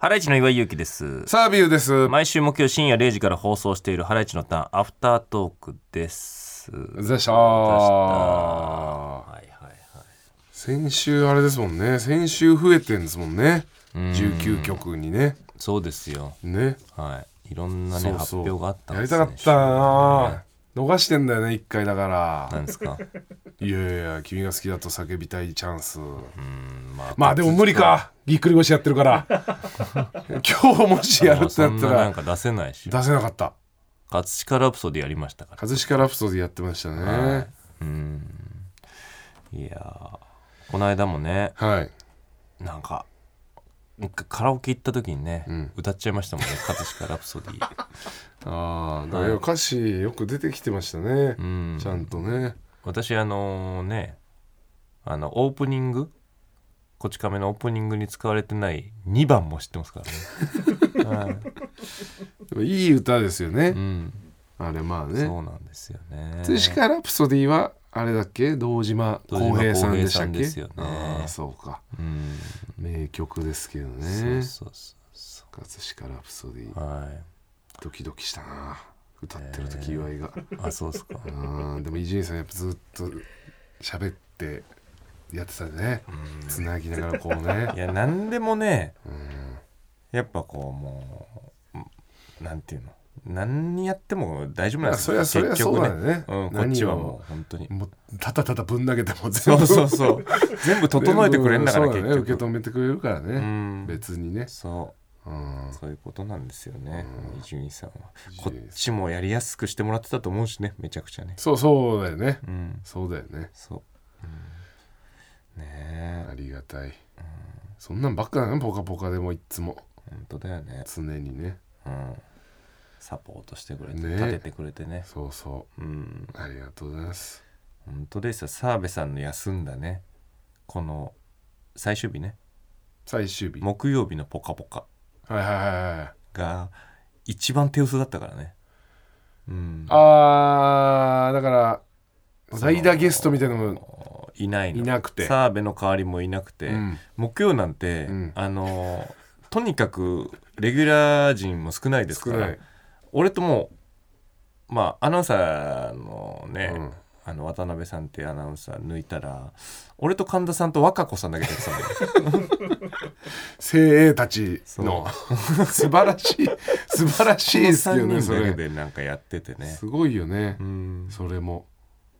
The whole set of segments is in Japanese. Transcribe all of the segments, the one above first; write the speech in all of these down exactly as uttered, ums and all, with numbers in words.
ハライチの岩井ゆうきです。 サービューです。 毎週木曜深夜れいじから放送しているハライチのターンアフタートークです。 でしたはいはいはい。 先週あれですもんね。先週増えてんですもんね。じゅうきゅうきょくにね。 そうですよね。 はい。いろんなねそうそう発表があったんやりですね。 たかったな、逃してんだよねいっかいだから。 なんですか。 いやいや君が好きだと叫びたいチャンス。うん、 まあ、 まあでも無理か。ぎっくり腰やってるから今日もしやるってなったそんななんらか出せないし。 出せなかった。 葛飾ラプソディやりましたから。 葛飾ラプソディやってましたね、 はい、うんいやこの間もね、 はい、 なんかカラオケ行った時にね、うん、歌っちゃいましたもんね葛飾ラプソディああ、だから歌詞よく出てきてましたね、うん、ちゃんとね。 私あのねあのオープニングこち亀のオープニングに使われてないにばんも知ってますからね、はい、 いい歌ですよね、うん、あれまあねそうなんですよね。 葛飾ラプソディはあれだっけ堂島康平さんでしたっけ。 ですよね。 ああそうか、うん、名曲ですけどね。そうそうそう葛飾ラプソディ、はい、ドキドキしたな歌ってる時岩井が、 えー、あそうですか。 あでも伊集院さんやっぱずっと喋ってやってたね、つなぎながらこうねいや何でもね、うん、やっぱこうもうなんていうの何やっても大丈夫なんですよ。 そりゃそうだよね、 うん、こっちはもう本当にもうただただぶん投げても全部そうそうそう全部整えてくれんだから結局、 ね、受け止めてくれるからね、うん、別にねそう、うん、そういうことなんですよね。伊集院さんはこっちもやりやすくしてもらってたと思うしね、めちゃくちゃね。 そうそうだよね、うん、そうだよねそう、うん、ねえありがたい、うん、そんなんばっかだねポカポカでもいつも本当だよね常にね、うんサポートしてくれて、ね、立ててくれてね。 そうそう、うん、ありがとうございます。 本当ですよ。澤部さんの休んだねこの最終日ね最終日木曜日のポカポカはいはいはいはいが一番手薄だったからね、うん、 あーだから代打ゲストみたいなのもいないのいなくて澤部の代わりもいなくて、うん、木曜なんて、うん、あのとにかくレギュラー陣も少ないですから俺ともまあアナウンサーのね、うん、あの渡辺さんってアナウンサー抜いたら俺と神田さんと若子さんだけ出てたんだよ精鋭たちの素晴らしい素晴らしいですよね。 そのさんにんだけでなんかやっててねすごいよね、うん、それも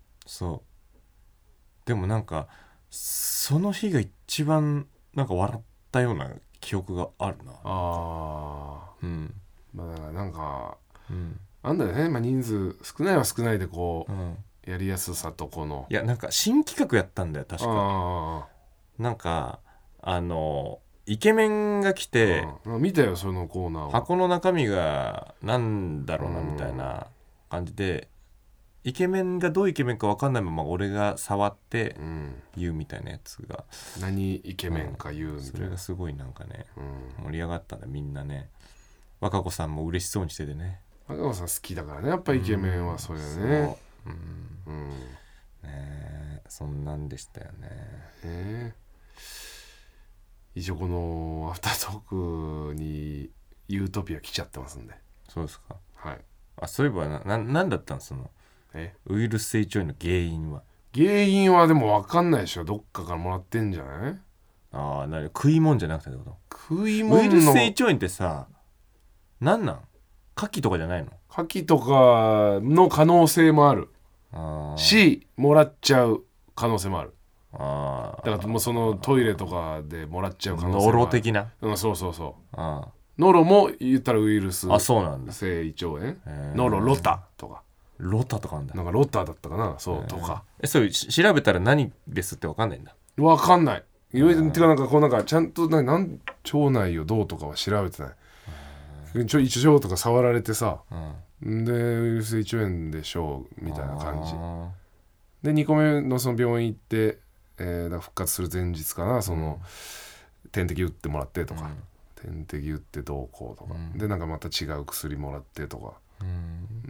そうでもなんかその日が一番なんか笑ったような記憶があるな。 あー、うん、まあだからなんか、うん、あんだよね、まあ、人数少ないは少ないでこう、うん、やりやすさとこのいやなんか新企画やったんだよ確か。なんかあのイケメンが来て、 うん、見たよそのコーナーは。 箱の中身がなんだろうなみたいな感じで、イケメンがどうイケメンか分かんないまま俺が触って言うみたいなやつが、 うん、何イケメンか言うみたいな、うん、 それがすごいなんかね、うん、盛り上がったんだみんなね。若子さんも嬉しそうにしててね。 若子さん好きだからねやっぱイケメンはそれね、うん、そう、うんうんね、そんなんでしたよね。 えー、一応このアフタートークにユートピア来ちゃってますんで。 そうですか。 はい。 あそういえばな、な、なんだったんそのえウイルス性腸炎の原因は。 原因はでも分かんないでしょ。どっかからもらってんじゃない。 ああ、なに食い物じゃなくてってこと。 食い物のウイルス性腸炎ってさなんなん牡蠣とかじゃないの。 牡蠣とかの可能性もあるしもらっちゃう可能性もある。あだからもうそのトイレとかでもらっちゃう可能性もある。 ノロ的な、 うん、そうそうそう。あノロも言ったらウイルスあそうなんだ性胃腸炎ノロロタとかロタとかあんだ。 なんかロタだったかなそうとか。 えそう調べたら何ですって分かんないんだ。 分かんない。いろいろってかなんかこうなんかちゃんとななん腸内をどうとかは調べてない。ちょ一応とか触られてさ、うん、でウイルス性胃腸炎でしょうみたいな感じでにこめのその病院行って、えー、だから復活する前日かなその、うん、点滴打ってもらってとか、うん、点滴打ってどうこうとか、うん、でなんかまた違う薬もらってとか、うん、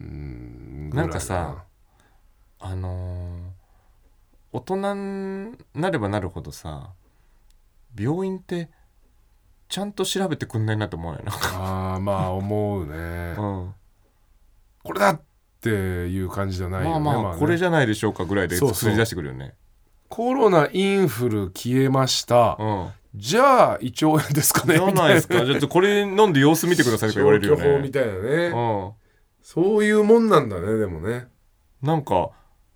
うんなんかさあのー、大人になればなるほどさ病院ってちゃんと調べてくんないなと思うよな。 ああまあ思うね、 うん、 これだっていう感じじゃないよね。 まあまあ、まあね、これじゃないでしょうかぐらいで作り出してくるよね。そうそうコロナインフル消えました、うん、じゃあ胃腸炎ですかねじゃないですか。じゃあこれ飲んで様子見てくださいとか言われるよね。 消去法みたいなね、うん、そういうもんなんだね。でもねなんか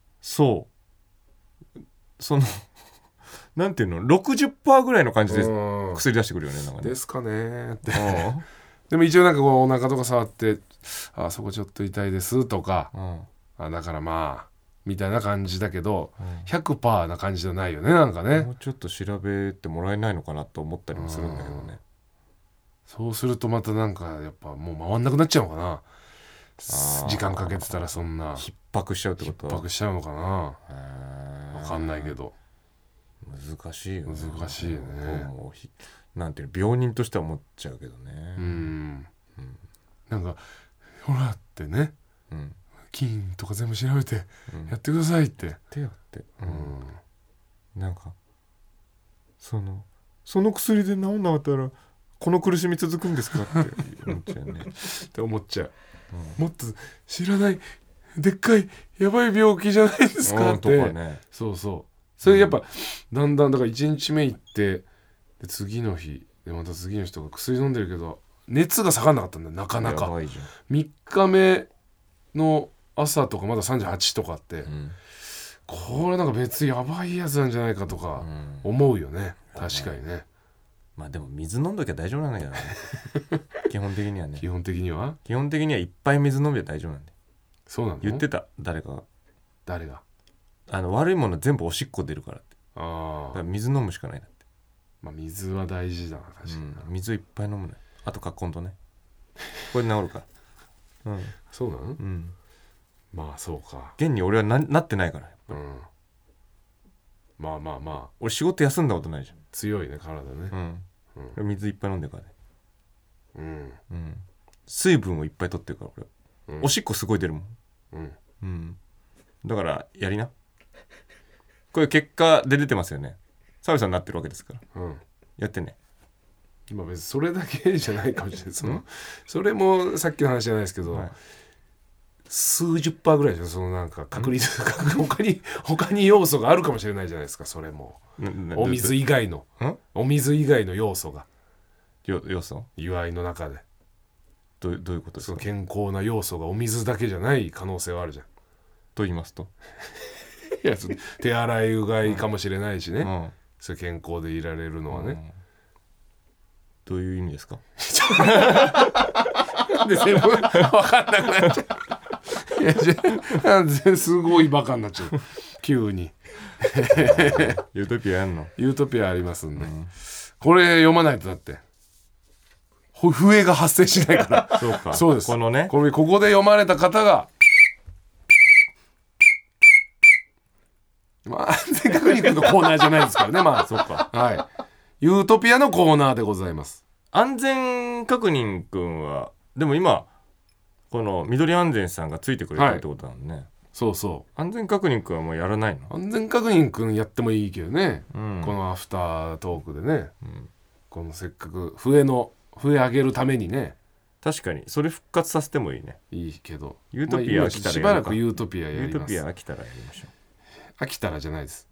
そうそのなんていうの ろくじゅっパーセント ぐらいの感じで薬出してくるよね。なんかねですかねってでも一応なんかこうお腹とか触ってあそこちょっと痛いですとか、うん、あだからまあみたいな感じだけど、うん、ひゃくパーセント な感じじゃないよね。なんかねもうちょっと調べてもらえないのかなと思ったりもするんだけどね。 そうするとまたなんかやっぱもう回んなくなっちゃうのかな。時間かけてたらそんな逼迫しちゃうってこと。 逼迫しちゃうのかな。分かんないけど難しいよね。 難しいね。 もうなんていうの病人としては思っちゃうけどね。うん、 うん、なんかほらってね、うん菌とか全部調べてやってくださいって、うん、やってよって、うん、なんかそのその薬で治んなかったらこの苦しみ続くんですかって思っちゃうねって思っちゃう、うん、もっと知らないでっかいやばい病気じゃないですかって、うんとかね、そうそうそれやっぱ、うん、だんだんだからいちにちめ行ってで次の日でまた次の日とか薬飲んでるけど熱が下がんなかったんだよなかなか。やばいじゃん。みっかめの朝とかまださんじゅうはちとかあって、うん、これなんか別にやばいやつなんじゃないかとか思うよね、うん、確かにね。 まあでも水飲んどきゃ大丈夫なんだけどね基本的にはね。 基本的には基本的にはいっぱい水飲めば大丈夫なんで。 そうなの？ 言ってた誰かが。 誰が？ あの悪いもの全部おしっこ出るからって。ああ。だから水飲むしかないなって。 まあ水は大事だな確かに、うん、 水いっぱい飲むね。あとカッコンとねこれで治るから、うん、そうなの？うんまあそうか。 現に俺は な, なってないから、うん、 まあまあまあ俺仕事休んだことないじゃん。 強いね体ね、うんうん、水いっぱい飲んでるからね、うんうん、水分をいっぱい取ってるから俺、うん、おしっこすごい出るもん、うんうん、だからやりなこれ結果で出てますよね。澤部さんになってるわけですから、うん、やってね。 今別にそれだけじゃないかもしれないそのそれもさっきの話じゃないですけど、はい、数十パーぐらいでしょそのなんか確率他に他に要素があるかもしれないじゃないですか。それもお水以外のお水以外の要素が要素祝いの中でど, どういうことですか。 その健康な要素がお水だけじゃない可能性はあるじゃん。 と言いますといや手洗いうがいかもしれないしね、うん、それ健康でいられるのはね、うん、 どういう意味ですかで全部分かんなくなっちゃういやじゃすごいバカになっちゃう急にユートピアやんの？ ユートピアありますんで、うん、これ読まないとだって笛が発生しないからそうかそうです。 このねこれここで読まれた方がまあ安全確認のコーナーじゃないですからねまあそうかはいユートピアのコーナーでございます。 安全確認くんはでも今この緑安全さんがついてくれてるってことなのね、はい、 そうそう安全確認くんはもうやらないの？ 安全確認くんやってもいいけどね、うん、このアフタートークでね、うん、このせっかく笛の笛上げるためにね。 確かにそれ復活させてもいいね。 いいけどユートピア飽きたらやるか、 まあ、しばらくユートピアやります。 ユートピア飽きたらやりましょう。飽きたらじゃないです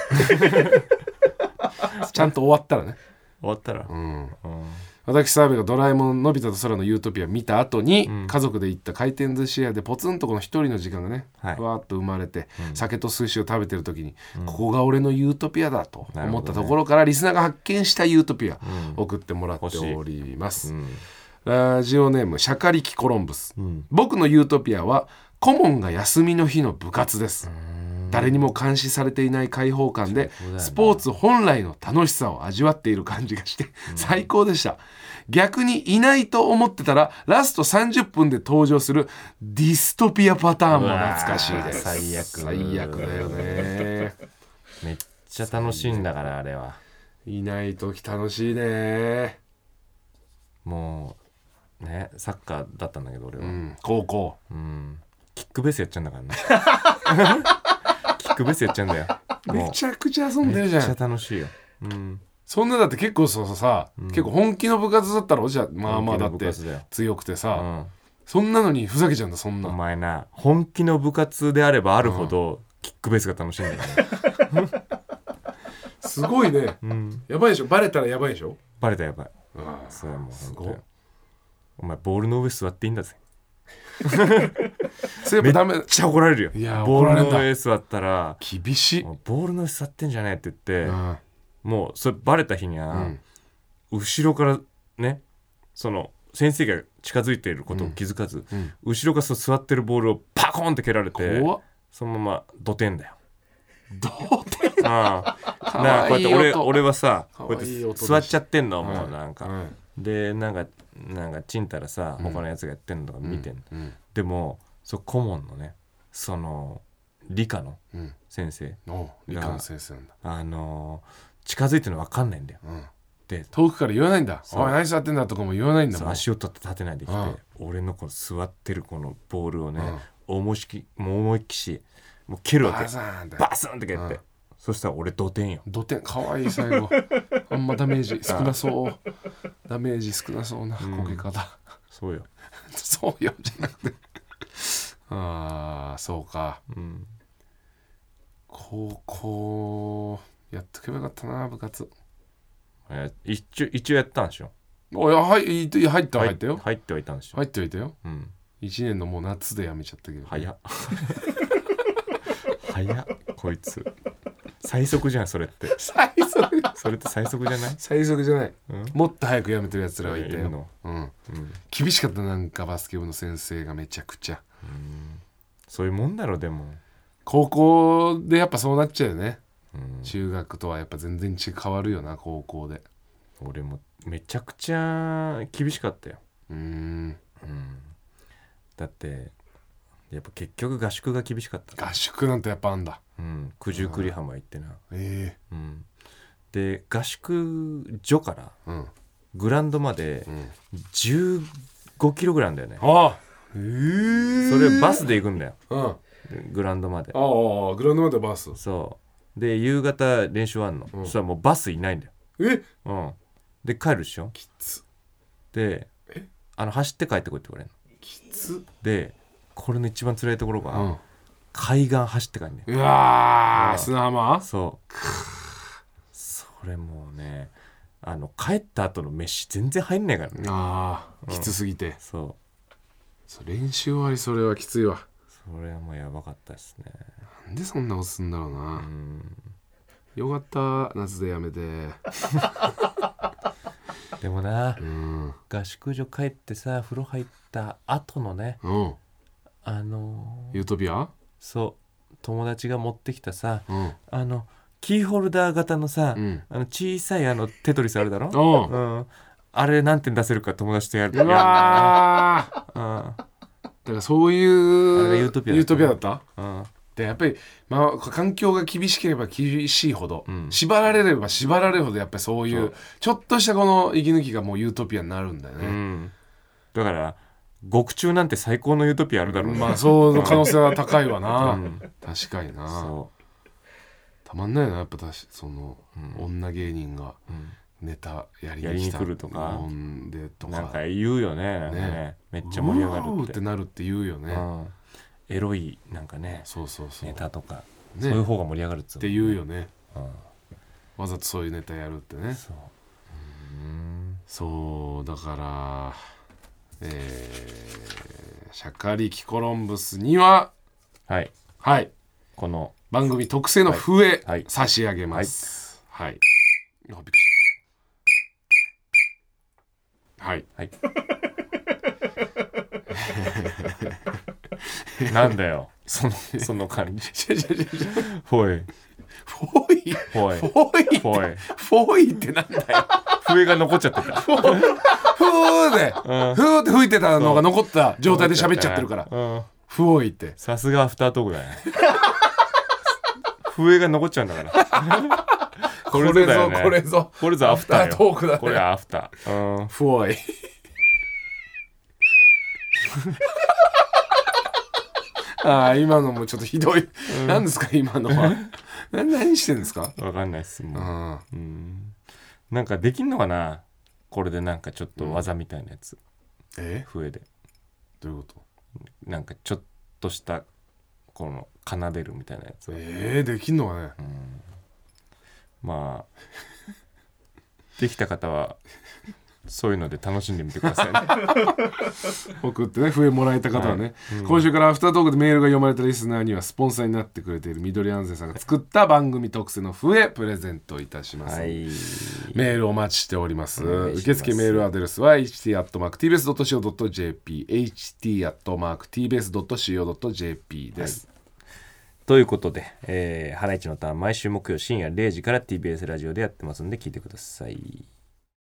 ちゃんと終わったらね。 終わったら、うんうん、私澤部がドラえもんのび太と空のユートピア見た後に、うん、家族で行った回転寿司屋でポツンとこの一人の時間がね、はい、わーっと生まれて、うん、酒と寿司を食べてる時に、うん、ここが俺のユートピアだと思ったところから、ね、リスナーが発見したユートピア、うん、送ってもらっております、うん、ラジオネームシャカリキコロンブス、うん、僕のユートピアは顧問が休みの日の部活です。誰にも監視されていない開放感でスポーツ本来の楽しさを味わっている感じがして最高でした。逆にいないと思ってたらラストさんじゅっぷんで登場するディストピアパターンも懐かしいです。 最悪最悪だよねめっちゃ楽しいんだからあれは。 いない時楽しいね。 もうねサッカーだったんだけど俺は、うん、 高校、 うん、キックベースやっちゃうんだからねキックベースやっちゃうんだよ。 めちゃくちゃ遊んでるじゃん。 めっちゃ楽しいよ、うん、 そんなだって結構そうそうさ、うん、結構本気の部活だったろじゃあまあまあだって強くてさ、うん、そんなのにふざけちゃうんだそんな。 お前な本気の部活であればあるほど、うん、キックベースが楽しいんだよねすごいね、うん、やばいでしょバレたらやばいでしょ。 バレたらやばい。それはもうすごい。お前ボールの上座っていいんだぜそれやっぱダメ。めっちゃ怒られるよ。いやボールの上座ったら厳しい。 ボールの上座ってんじゃねえって言って、うん、もうそれバレた日には、うん、後ろからねその先生が近づいていることを気づかず、うん、後ろからそ座ってるボールをパコンって蹴られてそのままドテンだよ。 ドテンああなあこうやって 俺, 俺はさこうやって座っちゃってんのもうなんか、うん、でなんかなんかちんたらさ、うん、他のやつがやってんのとか見てんの、うんうん、でもそう顧問のねその理科の先生、 うん、理科の先生なんだ。 あのー、近づいてるの分かんないんだよ、うん、で遠くから言わないんだ。おい何座ってんだとかも言わないんだもん。 足を取って立てないできて、うん、俺のこの座ってるこのボールをね、うん、思いっきもう思いっきしもう蹴るわけ。バスンってバスンって蹴って、うん、そしたら俺ドテンよ。 ドテンかわいい最後あんまダメージ少なそうダメージ少なそうなこけ方、うん、 そうよそうよじゃなくてああそうか、うん、高校やっとけばよかったな部活。 一応一応やったんでしょ。 おいやはい入った入った入ったよ。 入ってはいたんでしょ。 入ってはいたよ、うん、いちねんのもう夏でやめちゃったけど。 早っ早っこいつ最速じゃんそれって。 最速それって最速じゃない？ 最速じゃない、うん、もっと早くやめてるやつらはいたよ、うんうん、厳しかったなんかバスケ部の先生がめちゃくちゃ。 うん、そういうもんだろ。でも高校でやっぱそうなっちゃうよね、うん、中学とはやっぱ全然違変わるよな高校で。 俺もめちゃくちゃ厳しかったよ。うーん、うん、だってやっぱ結局合宿が厳しかった。 合宿なんてやっぱあんだ。 うん、九十九里浜行ってな、えーうん、で合宿所からグラウンドまでじゅうごキロぐらいなんだよね、うん、あえー、それバスで行くんだよ、うん、グラウンドまで。 ああグラウンドまでバス。 そうで夕方練習あんの、うん、そしたらもうバスいないんだよ。え、うん、で帰るでしょ。 きつであの走って帰ってこいって言われるの。 きつでこれの一番辛いところが、うん、海岸走って帰んね。 うわー砂浜。 そうそれもうねあの帰った後の飯全然入んないからね。 ああ、うん、きつすぎて。 そうそう練習終わりそれはきついわ。 それはもうやばかったですね。 なんでそんなことすんだろうな。うん、よかった夏でやめてでもな、うん、合宿所帰ってさ風呂入った後のね、うん、あのー、ユートピア。 そう友達が持ってきたさ、うん、あのキーホルダー型のさ、うん、あの小さいあのテトリスあるだろ、うん、あれ何点出せるか友達とやる。うわー、うん、だからそういうあれがユートピアだった。 ユートピアだった、うん、でやっぱり、まあ、環境が厳しければ厳しいほど、うん、縛られれば縛られるほどやっぱりそういうちょっとしたこの息抜きがもうユートピアになるんだよね、うん、 だから獄中なんて最高のユートピアあるだろうね。 まあそうの可能性は高いわな、うん、確かにな。そうたまんないなやっぱその、うん、女芸人がネタやりに来たやりに来るとかでとかなんか言うよ ね, なんかね, ねめっちゃ盛り上がるってうーってなるって言うよね、うん、 エロいなんかねそうそうそうネタとか、ね、そういう方が盛り上がるっつう、ね、 って言うよね、うん、わざとそういうネタやるってね。そううんそうだからえー、シャカリキコロンブスにははいはいこの番組特製の笛、はい、差し上げます。はい。はい、びっくりした。はい。はい。 なんだよ。そのその感じ。ほい。 フォイフォイフォイフォイフォイってなんだよ。 笛が残っちゃってた。 フーで、うん、フーって吹いてたのが残った状態で喋っちゃってるから。うん、フォイって。 さすがアフタートークだね。笛が残っちゃうんだからこれぞだよね。これぞこれぞアフターよ。 アフタートークだね。 これはアフター。うん。 フォイああ今のもちょっとひどい、うん、何ですか今のはな何してんですか。 わかんないっすもう、うん、 なんかできんのかなこれでなんかちょっと技みたいなやつ、 うん、え笛でどういうこと？ なんかちょっとしたこの奏でるみたいなやつ。 えー、できんのかね、 うん、まあできた方はそういうので楽しんでみてくださいね送ってね、笛もらえた方はね、はい、うん、今週からアフタートークでメールが読まれたリスナーにはスポンサーになってくれている緑安全さんが作った番組特製の笛プレゼントいたします、はい、メールお待ちしております。受付メールアドレスは エイチティー アットマーク ティービーエス ドット シーオー ドット ジェーピー エイチティー アットマーク ティービーエス ドット シーオー ドット ジェーピー です、はい、 ということで、えー、ハライチのターン毎週木曜深夜れいじから ティービーエス ラジオでやってますんで聞いてください。